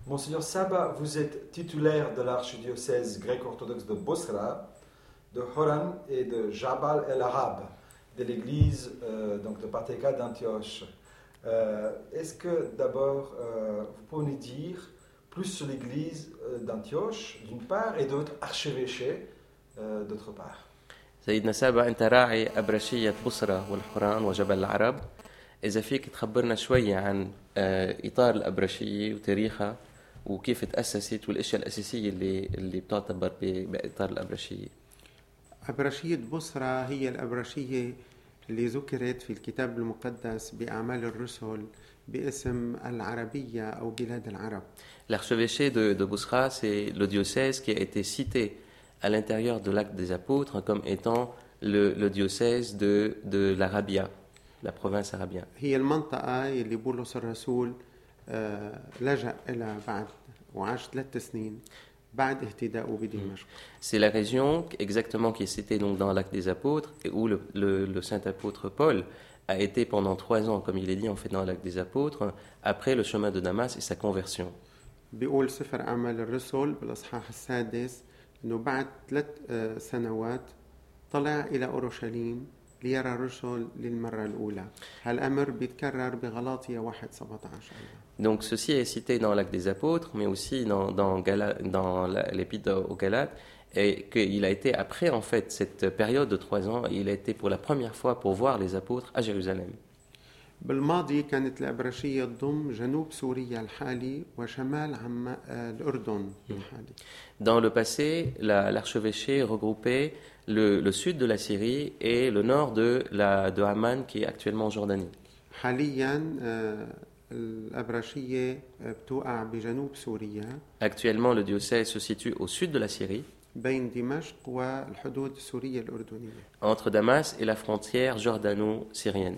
Monseigneur Saba, vous êtes titulaire de l'archidiocèse grec-orthodoxe de Bosra, de Horan et de Jabal el-Arab, de l'église donc de Pateka d'Antioche. Est-ce que d'abord vous pouvez nous dire plus sur l'église d'Antioche d'une part et de votre archevêché d'autre part? سيدنا سابا أنت راعي أبرشية بصرة والحوران وجبل العرب. إذا فيك تخبرنا شوية عن إطار الأبرشية وتاريخها وكيف تأسست والأشياء الأساسية اللي بتعتبر بإطار الأبرشية. أبرشية بصرة هي الأبرشية اللي ذكرت في الكتاب المقدس بأعمال الرسل باسم العربية أو بلاد العرب. L'archevêché de Bosra, c'est le diocèse qui a été cité à l'intérieur de l'Acte des Apôtres comme étant le diocèse de l'Arabia, la province Arabia. هي المنطقة اللي بولس الرسول لجأ إلى بعد وعاش 3 سنين بعد اهتداءه بدمشق. C'est la région exactement qui est citée donc dans l'Acte des Apôtres et où le saint apôtre Paul a été pendant 3 ans, comme il est dit en fait dans l'Acte des Apôtres, après le chemin de Damas et sa conversion. بيقول سفر أعمال الرسل بالأصحاح 6 إنه بعد 3 سنوات طلع إلى أورشليم ليرى الرسل للمرة الأولى. هالأمر بيتكرر بغلاطية 1:17. Donc ceci est cité dans l'Acte des Apôtres, mais aussi dans l'Épître aux Galates, et qu'il a été après en fait cette période de 3 ans, il a été pour la première fois pour voir les apôtres à Jérusalem. بالماضي كانت الأبرشية تضم جنوب سوريا الحالي وشمال الأردن الحالي. Dans le passé, l'archevêché regroupait le sud de la Syrie et le nord de Amman qui est actuellement en Jordanie. حاليا الأبرشية بتوقع بجنوب سوريا. Actuellement, le diocèse se situe au sud de la Syrie, بين دمشق والحدود السورية الأردنية. entre Damas et la frontière jordano-syrienne.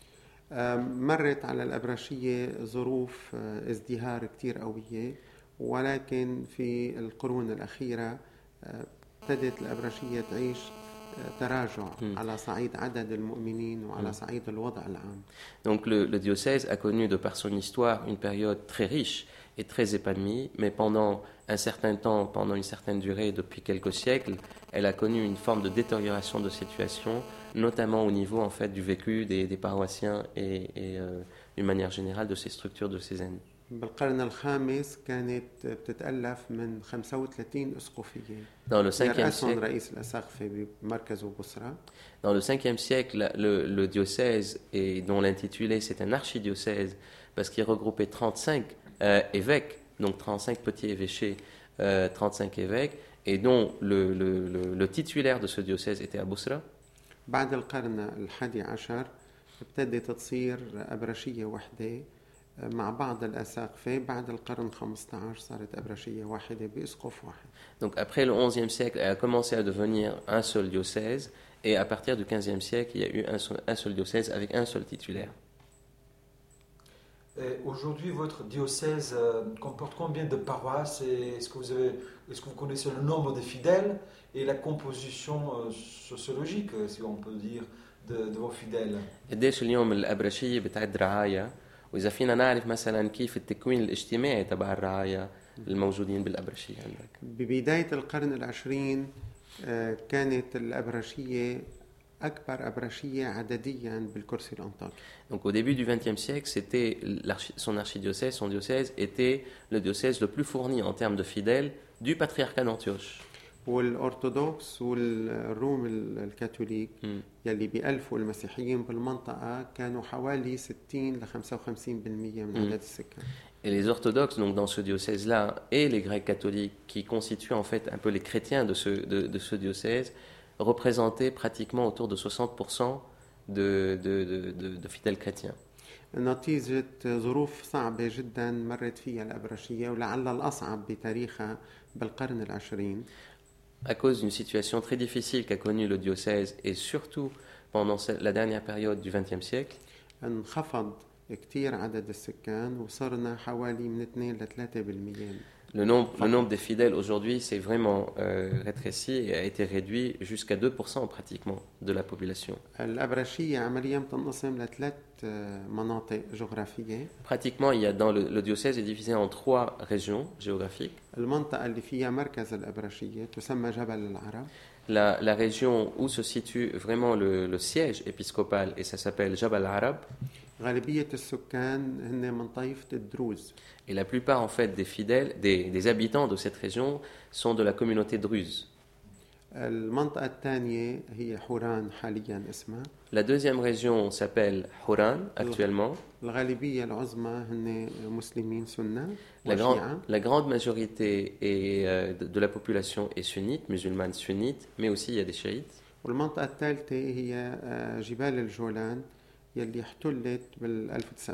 مرت على الأبرشية ظروف ازدهار كتير قوية، ولكن في القرون الأخيرة ابتدت الأبرشية تعيش تراجع على صعيد عدد المؤمنين وعلى صعيد الوضع العام. Donc le diocèse a connu de par son histoire une période très riche et très épanouie, mais pendant un certain temps, pendant une certaine durée, depuis quelques siècles, elle a connu une forme de détérioration de situation, notamment au niveau en fait du vécu des paroissiens et d'une manière générale de ces structures diocésaines. بالقرن الخامس كانت بتتألف من 35 أسقفية. Dans le 5e siècle, رئيس الأساقفة بمركزه بصرة. Dans le 5e siècle, le diocèse, et dont l'intitulé c'est un archidiocèse, parce qu'il regroupait 35 évêques, donc 35 petits évêchés, 35 évêques, et dont le titulaire de ce diocèse était à Bosra. بعد القرن ال11 ابتدت تصير أبرشية وحدة مع بعض الأساقفة. بعد القرن 15 صارت أبرشية واحدة بأسقف واحد. Donc après le 11e siècle, elle a commencé à devenir un seul diocèse, et à partir du 15e siècle, il y a eu un seul diocèse avec un seul titulaire. Et aujourd'hui, votre diocèse comporte combien de paroisses et est-ce que vous connaissez le nombre de fidèles et la composition sociologique, si on peut dire, de vos fidèles? قديش اليوم الأبرشية بتعد رعايا، وإذا فينا نعرف مثلا كيف التكوين الاجتماعي تبع الرعايا الموجودين بالأبرشية عندك؟ ببداية القرن العشرين كانت الأبرشية أكبر أبرشية عدديا بالكرسي الأنطاكي. Donc au début du XXe siècle, son archidiocèse, son diocèse était le diocèse le plus fourni en termes de fidèles du patriarcat d'Antioche. والأرثوذكس والروم الكاثوليك يلي بيألفوا المسيحيين بالمنطقة كانوا حوالي 60 ل 55% من عدد السكان. Et les orthodoxes, donc dans ce diocèse-là, et les grecs catholiques, qui constituent en fait un peu les chrétiens de ce diocèse, représentaient pratiquement autour de 60% de fidèles chrétiens. نتيجة ظروف صعبة جدا مرت فيها الأبرشية ولعل الأصعب بتاريخها بالقرن العشرين. À cause d'une situation très difficile qu'a connue le diocèse, et surtout pendant la dernière période du XXe siècle, انخفض كتير عدد السكان وصرنا حوالي من 2 ل 3%. Le nombre des fidèles aujourd'hui s'est vraiment rétréci et a été réduit jusqu'à 2% pratiquement de la population. الأبرشية عمليا بتنقسم لثلاث مناطق جغرافية. Pratiquement, il y a dans le diocèse est divisé en 3 régions géographiques. المنطقة اللي فيها مركز الأبرشية تسمى جبل العرب. La région où se situe vraiment le siège épiscopal, et ça s'appelle Jabal Arab. غالبية السكان هن من طائفة الدروز. Et la plupart en fait des fidèles, des habitants de cette région sont de la communauté druze. المنطقة الثانية هي حوران حاليا اسمها. La deuxième région s'appelle Huran actuellement. الغالبية العظمى هن مسلمين سنة La وشيعة. grande majorité de la population est sunnite, musulmane sunnite, mais aussi il y a des chiites. والمنطقة الثالثة هي جبال الجولان يلي احتلت بال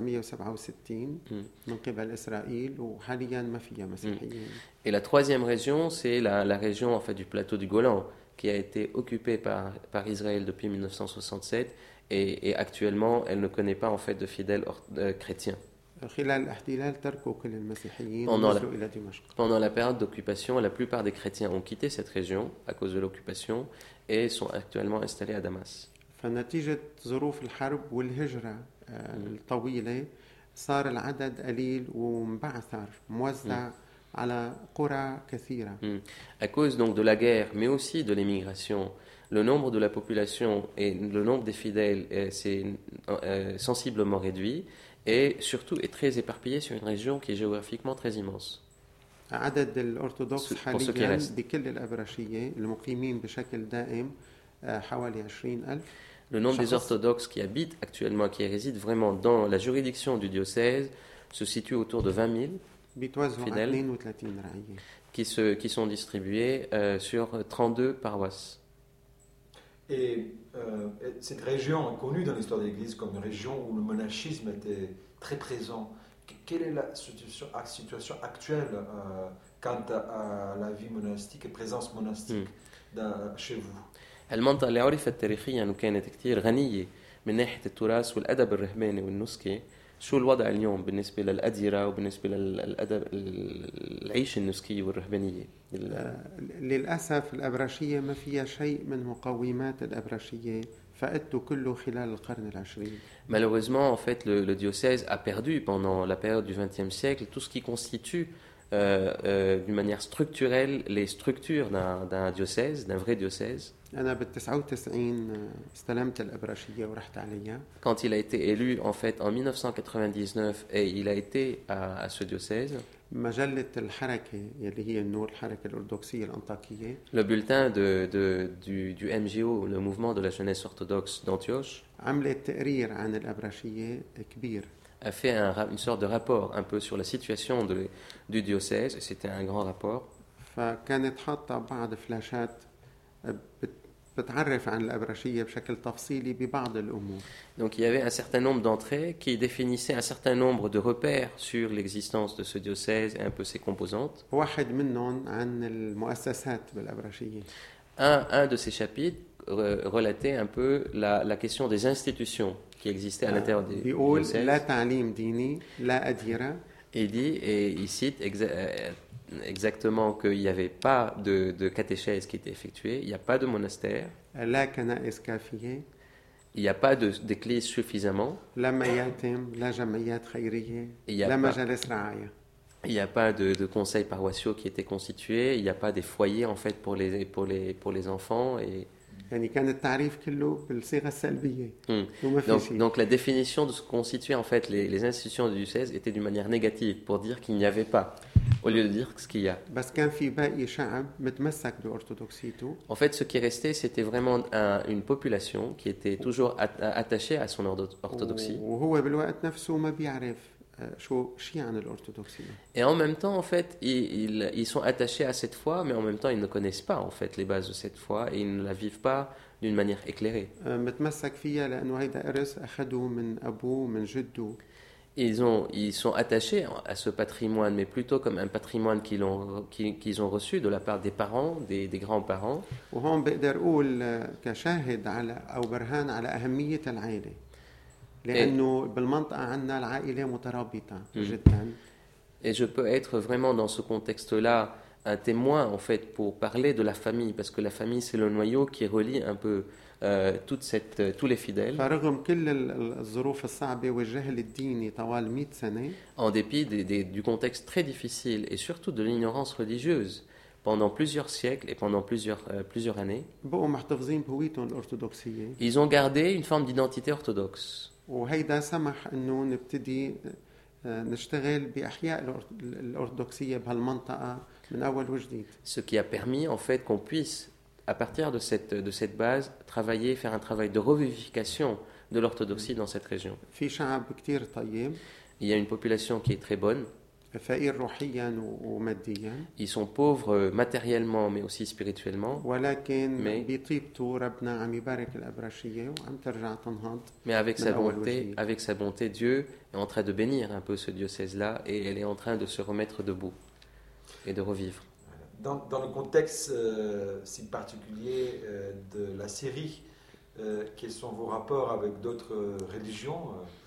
1967 من قبل إسرائيل وحاليا ما فيها مسيحيين. Et la troisième région, c'est la région en fait du plateau du Golan, qui a été occupée par Israël depuis 1967 et actuellement elle ne connaît pas en fait de fidèles chrétiens. خلال الاحتلال تركوا كل المسيحيين Pendant ونزلوا إلى دمشق. Pendant la période d'occupation, la plupart des chrétiens ont quitté cette région à cause de l'occupation et sont actuellement installés à Damas. فنتيجة ظروف الحرب والهجرة الطويلة صار العدد قليل ومبعثر موزع على قرى كثيرة. À cause donc de la guerre, mais aussi de l'émigration, le nombre de la population et le nombre des fidèles s'est sensiblement réduit et surtout est très éparpillé sur une région qui est géographiquement très immense. عدد الأرثوذكس Pour ceux qui حاليا restent. بكل الأبرشية المقيمين بشكل دائم حوالي 20,000. Le nombre des orthodoxes qui habitent actuellement, qui résident vraiment dans la juridiction du diocèse, se situe autour de 20 000 بيتوزعوا على فيدال. 32 رعية. qui sont distribués sur 32 paroisses. Et cette région est connue dans l'histoire de l'Église comme une région où le monachisme était très présent. Quelle est la situation actuelle quant à la vie monastique et présence monastique chez vous? المنطقة اللي عرفت تاريخيا وكانت كتير غنية من ناحية التراث والأدب الرهباني والنسكي، شو الوضع اليوم بالنسبة للأديرة وبالنسبة للأدب العيش النسكي والرهبانية؟ للأسف الأبرشية ما فيها شيء من مقومات الأبرشية فقدته كله خلال القرن العشرين. Malheureusement, en fait, le diocèse a perdu pendant la période du XXe siècle tout ce qui constitue d'une manière structurelle les structures d'un diocèse, d'un vrai diocèse. أنا بال99 استلمت الأبرشية ورحت عليها. Quand il a été élu en fait en 1999 et il a été à ce diocèse, مجلة الحركة اللي هي النور الحركة الأرثوذكسية الأنطاكية le bulletin du MJO, le mouvement de la jeunesse orthodoxe d'Antioche, عملت تقرير عن الأبرشية كبير. a fait une sorte de rapport un peu sur la situation du diocèse, et c'était un grand rapport. فكانت حاطة بعض فلاشات بتعرف عن الأبرشية بشكل تفصيلي ببعض الأمور. Donc il y avait un certain nombre d'entrées qui définissaient un certain nombre de repères sur l'existence de ce diocèse et un peu ses composantes. واحد منهم عن المؤسسات بالأبرشية. Un de ces chapitres relatait un peu la question des institutions qui existaient à l'intérieur du بيقول diocèse. لا تعليم ديني لا أديرة. Et il dit, et il cite exactement qu'il n'y avait pas de catéchèse qui était effectuée, il n'y a pas de monastère, لا كنائس كافية. il n'y a pas d'église suffisamment, لا مياتم لا جمعيات خيرية Il y a لا pas- مجالس رعاية. il n'y a pas de conseils paroissiaux qui étaient constitués, il n'y a pas des foyers en fait pour les enfants. Et يعني كان التعريف كله بالصيغة السلبية وما في donc, شيء. donc la définition de ce que constituaient en fait les institutions du diocèse était d'une manière négative pour dire qu'il n'y avait pas, au lieu de dire ce qu'il y a. بس كان في باقي شعب متمسك بأرثوذكسيته En fait, ce qui restait, c'était vraiment une population qui était toujours attachée à son orthodoxie. وهو بالوقت نفسه ما بيعرف شيء عن الأرثوذكسية. Et en même temps, en fait, ils sont attachés à cette foi, mais en même temps, ils ne connaissent pas en fait les bases de cette foi et ils ne la vivent pas d'une manière éclairée. متمسك فيها لأنه هيدا إرث أخذوه من أبوه من جده. Ils sont attachés à ce patrimoine, mais plutôt comme un patrimoine qu'ils ont reçu de la part des parents, des grands-parents. وهون بقدر أقول كشاهد على أو برهان على أهمية العائلة. لأنه بالمنطقة عندنا العائلة مترابطة جدا. Et je peux être vraiment dans ce contexte-là un témoin en fait pour parler de la famille, parce que la famille c'est le noyau qui relie un peu tous les fidèles. فرغم كل الظروف الصعبة والجهل الديني طوال 100 سنة En dépit du contexte très difficile et surtout de l'ignorance religieuse pendant plusieurs siècles et pendant plusieurs années, بقوا محتفظين بهويتهم الأرثوذكسية ils ont gardé une forme d'identité orthodoxe. وهيدا سمح انه نبتدي نشتغل بأحياء الأرثوذكسية بهالمنطقة من أول وجديد. Ce qui a permis en fait qu'on puisse, à partir de cette base, faire un travail de revivification de l'orthodoxie dans cette région. في شعب كتير طيب. Il y a une population qui est très bonne. فقير روحيا وماديا. Ils sont pauvres matériellement mais aussi spirituellement. ولكن بطيبته ربنا عم يبارك الأبرشية وعم ترجع تنهض. Mais avec sa bonté, Dieu est en train de bénir un peu ce diocèse-là et elle est en train de se remettre debout et de revivre. Dans le contexte si particulier de la Syrie, quels sont vos rapports avec d'autres religions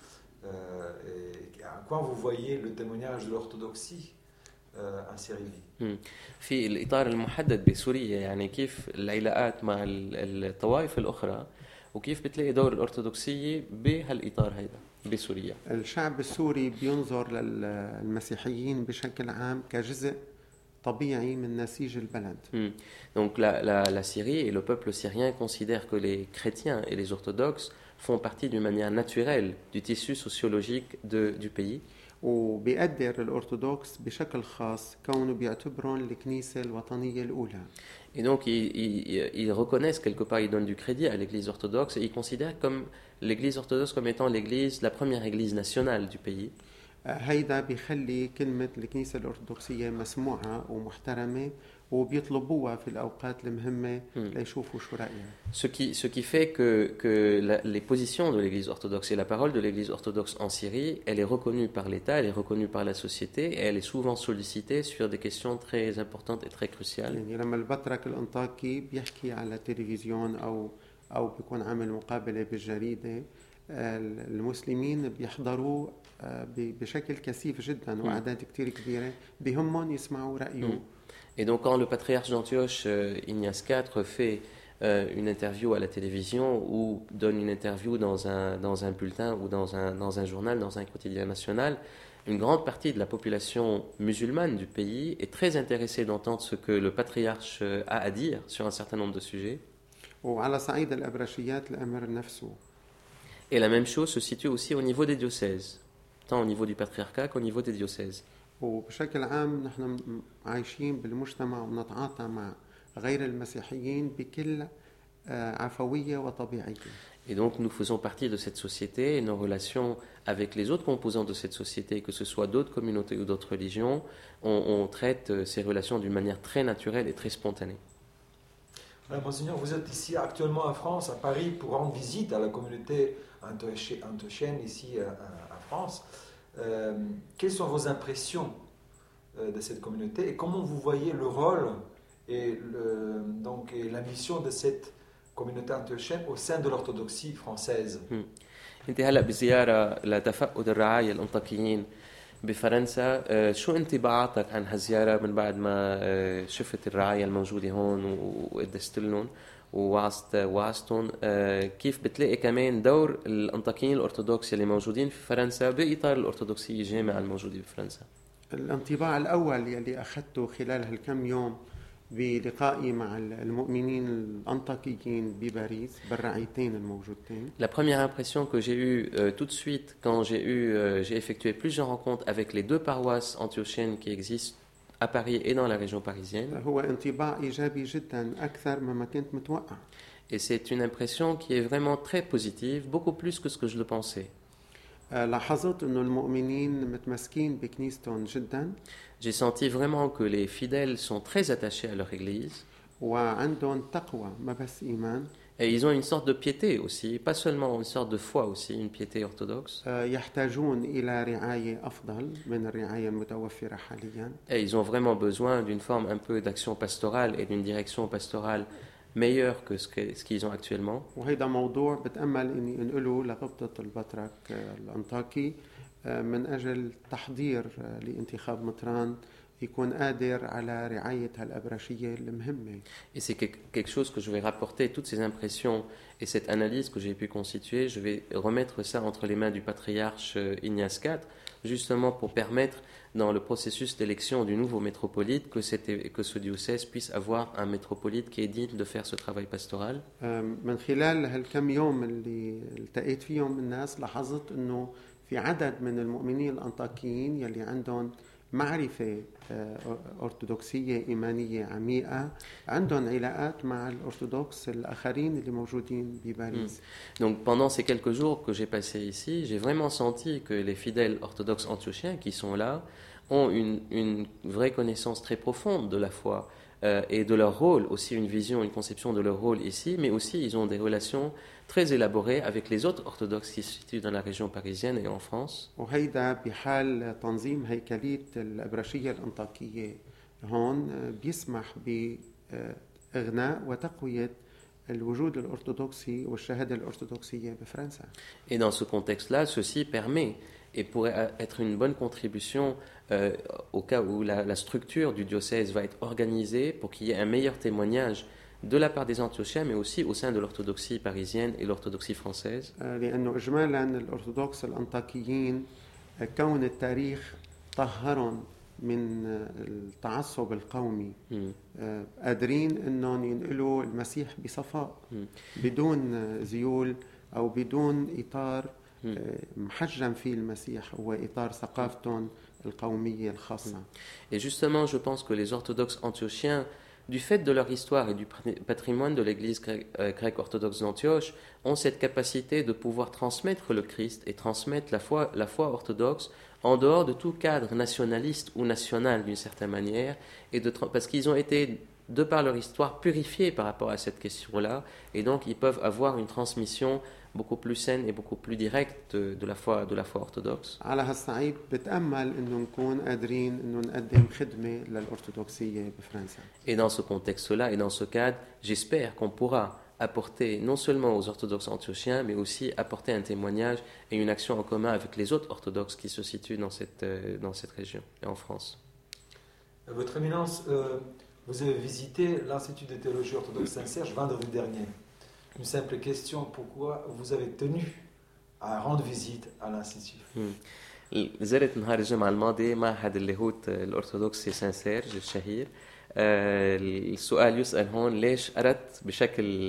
et à quoi vous voyez le témoignage de l'orthodoxie en Syrie? في الإطار المحدد بسوريا يعني كيف العلاقات مع الطوائف الأخرى وكيف بتلاقي دور الأرثوذكسية بهالإطار هيدا بسوريا. الشعب السوري بينظر للمسيحيين بشكل عام كجزء طبيعي من نسيج البلد. Donc la Syrie et le peuple syrien considèrent que les chrétiens et les orthodoxes font partie d'une manière naturelle du tissu sociologique du pays. وبيقدر الأرثوذكس بشكل خاص كونه بيعتبرون الكنيسة الوطنية الأولى. Et donc ils reconnaissent quelque part, ils donnent du crédit à l'église orthodoxe et ils considèrent comme l'église orthodoxe comme étant la première église nationale du pays. هيدا بيخلي كلمة الكنيسة الأرثوذكسية مسموعة ومحترمة وبيطلبوها في الأوقات المهمة ليشوفوا شو رأيها. Ce qui fait que les positions de l'église orthodoxe et la parole de l'église orthodoxe en Syrie, elle est reconnue par l'État, elle est reconnue par la société et elle est souvent sollicitée sur des questions très importantes et très cruciales. يعني لما البطرك الأنطاكي بيحكي على التلفزيون أو بيكون عامل مقابلة بالجريدة المسلمين بيحضروا بشكل كثيف جدا وأعداد كتير كبيرة بهمهم يسمعوا رأيه. Et donc quand le patriarche d'Antioche, Ignace IV, fait une interview à la télévision ou donne une interview dans un bulletin ou dans un journal, dans un quotidien national, une grande partie de la population musulmane du pays est très intéressée d'entendre ce que le patriarche a à dire sur un certain nombre de sujets. وعلى صعيد الأبرشيات الأمر نفسه. Et la même chose se situe aussi au niveau des diocèses, tant au niveau du patriarcat qu'au niveau des diocèses. وبشكل عام نحن عايشين بالمجتمع ونتعاطى مع غير المسيحيين بكل عفوية وطبيعية. Et donc nous faisons partie de cette société et nos relations avec les autres composants de cette société, que ce soit d'autres communautés ou d'autres religions, on traite ces relations d'une manière très naturelle et très spontanée. Monseigneur, vous êtes ici actuellement en France, à Paris, pour rendre visite à la communauté antiochienne ici en France. Quelles sont vos impressions de cette communauté et comment vous voyez le rôle et la mission de cette communauté antiochienne au sein de l'orthodoxie française? انت هلا بزياره لتفقد الرعايا الانطاكيين بفرنسا، شو انطباعاتك عن هالزياره من بعد ما شفت الرعايا الموجوده هون وقدست لهم ووعظتهم؟ كيف بتلاقي كمان دور الانطاكيين الارثوذكس اللي موجودين في فرنسا باطار الارثوذكسيه الجامعه الموجوده بفرنسا؟ الانطباع الاول يلي اخذته خلال هالكم يوم بلقائي مع المؤمنين الأنطاكيين بباريس بالرعايتين الموجودتين. La première impression que j'ai eue tout de suite quand j'ai effectué plusieurs rencontres avec les deux paroisses antiochiennes qui existent à Paris et dans la région parisienne. هو انطباع إيجابي جدا أكثر مما كنت متوقع. Et c'est une impression qui est vraiment très positive, beaucoup plus que ce que je le pensais. لاحظت إنه المؤمنين متمسكين بكنيستهم جدا. J'ai senti vraiment que les fidèles sont très attachés à leur église. وعندهم تقوى ما بس إيمان. Et ils ont une sorte de piété aussi, pas seulement une sorte de foi aussi, une piété orthodoxe. يحتاجون إلى رعاية أفضل من الرعاية المتوفرة حاليا. Et ils ont vraiment besoin d'une forme un peu d'action pastorale et d'une direction pastorale meilleure que ce qu'ils ont actuellement. وهذا موضوع بتأمل إني أنقله لغبطة البطرك الأنطاكي من أجل تحضير لانتخاب مطران يكون قادر على رعاية هالأبرشية المهمة. Et c'est quelque chose que je vais rapporter, toutes ces impressions et cette analyse que j'ai pu constituer, je vais remettre ça entre les mains du patriarche Ignace IV, justement pour permettre dans le processus d'élection du nouveau métropolite que ce diocèse puisse avoir un métropolite qui est digne de faire ce travail pastoral. من خلال هالكم يوم اللي التقيت فيهم الناس لاحظت انه في عدد من المؤمنين الأنطاكيين يلي عندهم معرفة أرثوذكسية إيمانية عميقة عندهم علاقات مع الأرثوذكس الآخرين اللي موجودين بباريس. Donc pendant ces quelques jours que j'ai passés ici, j'ai vraiment senti que les fidèles orthodoxes antiochiens qui sont là ont une vraie connaissance très profonde de la foi et de leur rôle, aussi une vision, une conception de leur rôle ici, mais aussi ils ont des relations très élaborées avec les autres orthodoxes qui se situent dans la région parisienne et en France. وهيدا بحال تنظيم هيكلية الأبرشية الأنطاكية هون بيسمح بإغناء وتقوية الوجود الأرثوذكسي والشهادة الأرثوذكسية بفرنسا. Et dans ce contexte-là, ceci permet et pourrait être une bonne contribution au cas où la structure du diocèse va être organisée pour qu'il y ait un meilleur témoignage de la part des Antiochiens, mais aussi au sein de l'orthodoxie parisienne et l'orthodoxie française. لأنه إجمالا الأرثوذكس الأنطاكيين كون التاريخ طهرهم من التعصب القومي قادرين أنهم ينقلوا المسيح بصفاء بدون ذيول أو بدون إطار محجم فيه المسيح هو إطار ثقافتهم القومية الخاصة. Et justement, je pense que les orthodoxes antiochiens, du fait de leur histoire et du patrimoine de l'Église grecque orthodoxe d'Antioche, ont cette capacité de pouvoir transmettre le Christ et transmettre la foi orthodoxe en dehors de tout cadre nationaliste ou national d'une certaine manière, parce qu'ils ont été, de par leur histoire, purifiés par rapport à cette question-là, et donc ils peuvent avoir une transmission beaucoup plus saine et beaucoup plus directe de la foi orthodoxe. على هالصعيد بتأمل إنه نكون قادرين إنه نقدم خدمة للأرثوذكسية بفرنسا. Et dans ce contexte-là et dans ce cadre, j'espère qu'on pourra apporter non seulement aux orthodoxes antiochiens, mais aussi apporter un témoignage et une action en commun avec les autres orthodoxes qui se situent dans cette région et en France. Votre Éminence, vous avez visité l'Institut de théologie orthodoxe Saint-Serge vendredi dernier. Une simple question, pourquoi vous avez tenu à rendre visite à l'Institut? زرت نهار الجمعة الماضي معهد اللاهوت الأرثوذكسي سان سيرج الشهير. السؤال يسأل هون ليش أردت بشكل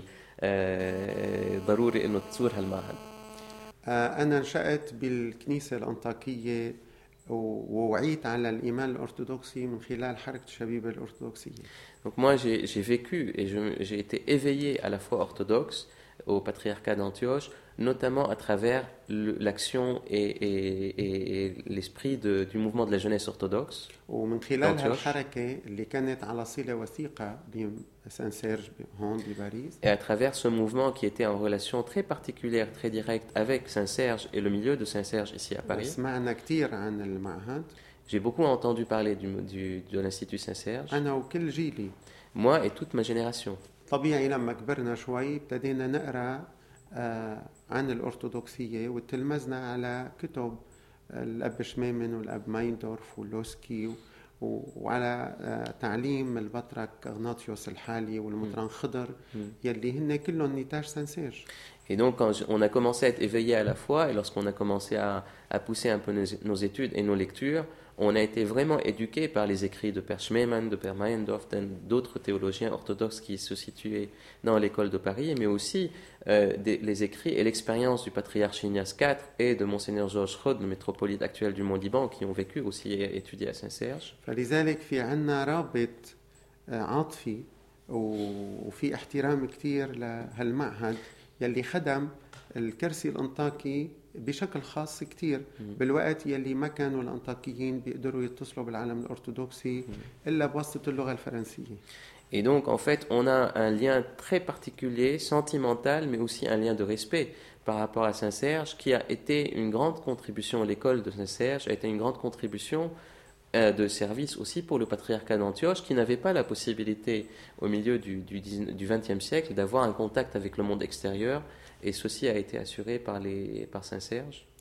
ضروري إنه تزور هالمعهد؟ أنا نشأت بالكنيسة الأنطاكية ووعيت على الإيمان الأرثوذكسي من خلال حركة الشبيبة الأرثوذكسية. Donc moi j'ai vécu et j'ai été éveillé à la foi orthodoxe au patriarcat d'Antioche, notamment à travers l'action et l'esprit du mouvement de la jeunesse orthodoxe. ومن خلال هالحركة اللي كانت على صلة وثيقة بسان سيرج هون بباريس. Et à travers ce mouvement qui était en relation très particulière, très directe avec Saint-Serge et le milieu de Saint-Serge ici à Paris. سمعنا كثير عن المعهد. J'ai beaucoup entendu parler de l'Institut Saint-Serge. أنا وكل جيلي. Moi et toute ma génération. طبيعي لما كبرنا شوي ابتدينا نقرأ عن الأرثوذكسية وتلمذنا على كتب الأب شمامن والأب مايندورف ولوسكي وعلى تعليم البطرك أغناطيوس الحالي والمطران خضر يلي هن كلهم نتاج سانسيرج. Et donc, quand on a commencé à être éveillé à la foi, et lorsqu'on a commencé à pousser un peu nos études et nos lectures, on a été vraiment éduqué par les écrits de Père Schmemann, de Père Meyendorff, d'autres théologiens orthodoxes qui se situaient dans l'école de Paris, mais aussi les écrits et l'expérience du patriarche Ignace IV et de Monseigneur Georges Rod, le métropolite actuel du Mont-Liban, qui ont vécu aussi et étudié à Saint-Serge. فلذلك في عنا رابط عاطفي وفي احترام كتير لهالمعهد يلي خدم الكرسي الأنطاكي بشكل خاص كتير بالوقت يلي ما كانوا الأنطاكيين بيقدروا يتصلوا بالعالم الأرثوذكسي إلا بواسطة اللغة الفرنسية. Et donc, en fait, on a un lien très particulier, sentimental, mais aussi un lien de respect par rapport à Saint-Serge, qui a été une grande contribution, l'école de Saint-Serge a été une grande contribution de service aussi pour le patriarcat d'Antioche, qui n'avait pas la possibilité, au milieu du XXe siècle, d'avoir un contact avec le monde extérieur, et ceci a été assuré par Saint-Serge.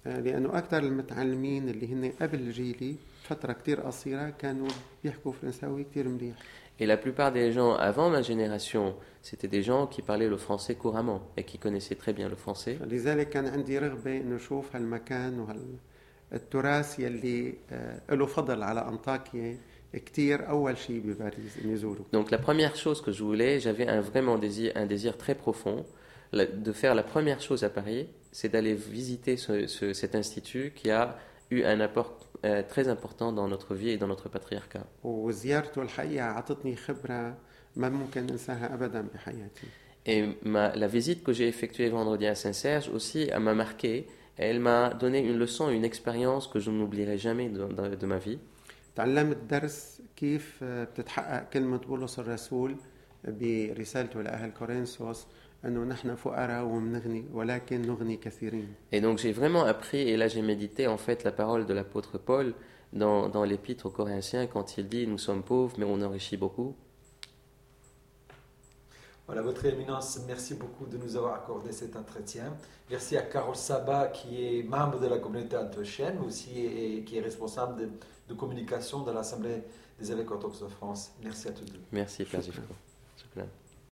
لأنه أكثر المتعلمين اللي هن قبل جيلي فترة كتير قصيرة كانوا بيحكوا فرنساوي كتير مليح. Et la plupart des gens avant ma génération, c'était des gens qui parlaient le français couramment et qui connaissaient très bien le français. لذلك كان عندي رغبة إنه أشوف هالمكان وهالتراث يلي له فضل على أنطاكيا كتير أول شيء بباريس إني زوره. Donc la première chose que je voulais, j'avais vraiment un désir très profond de faire la première chose à Paris, c'est d'aller visiter cet institut qui a eu un apport très important dans notre vie et dans notre patriarcat. وزيارته الحقيقة عطتني خبرة ما ممكن أنساها أبدا بحياتي. Et la visite que j'ai effectuée vendredi à Saint-Serge aussi m'a marqué. Elle m'a donné une leçon, une expérience que je n'oublierai jamais de ma vie. تعلمت درس كيف بتتحقق كلمة بولس الرسول برسالته لأهل كورنثوس أنه نحن فقراء ومنغني ولكن نغني كثيرين. Et donc j'ai vraiment appris, et là j'ai médité en fait la parole de l'apôtre Paul dans l'épître aux Corinthiens quand il dit « Nous sommes pauvres mais on enrichit beaucoup ». Voilà, Votre Éminence, merci beaucoup de nous avoir accordé cet entretien. Merci à Carole Sabat, qui est membre de la communauté antiochienne, mais aussi qui est responsable de communication de l'Assemblée des évêques orthodoxes de France. Merci à tous deux. Merci, Père Gifko.